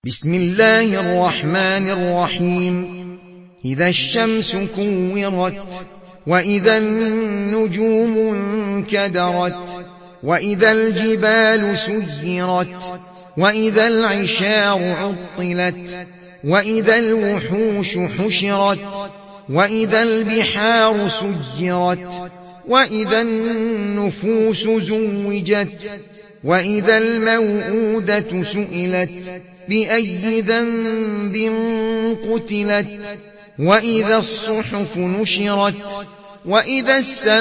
بسم الله الرحمن الرحيم. إذا الشمس كورت، وإذا النجوم انكدرت، وإذا الجبال سيرت، وإذا العشار عطلت، وإذا الوحوش حشرت، وإذا البحار سجرت، وإذا النفوس زوجت، وإذا الموءودة سئلت بأي ذنب قتلت، وإذا الصحف نشرت، وإذا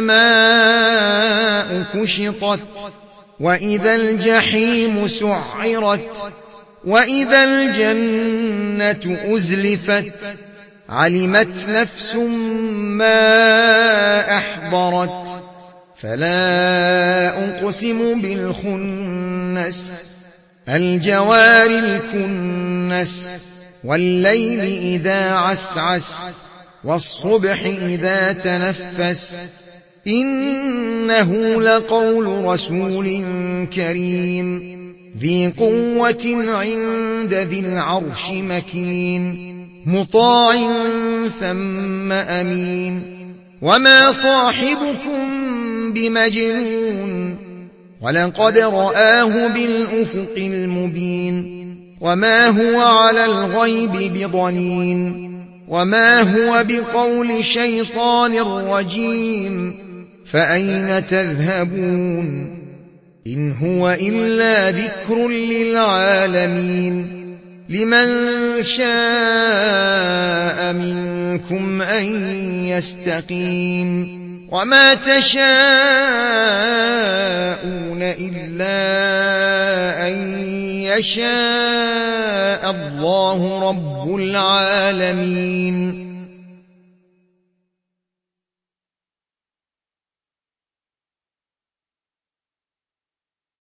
السماء كشطت، وإذا الجحيم سعرت، وإذا الجنة أزلفت، علمت نفس ما أحضرت. فلا أقسم بالخنس، الجوار الكنس، والليل إذا عسعس، والصبح إذا تنفس، إنه لقول رسول كريم ذي قوة عند ذي العرش مكين، مطاع ثم أمين. وما صاحبكم بمجنون، ولقد رآه بالأفق المبين. وما هو على الغيب بضنين، وما هو بقول شيطان رجيم. فأين تذهبون؟ إن هو إلا ذكر للعالمين. لمن شاء منكم أن يستقيم. وما تشاءون إلا أن يشاء الله رب العالمين.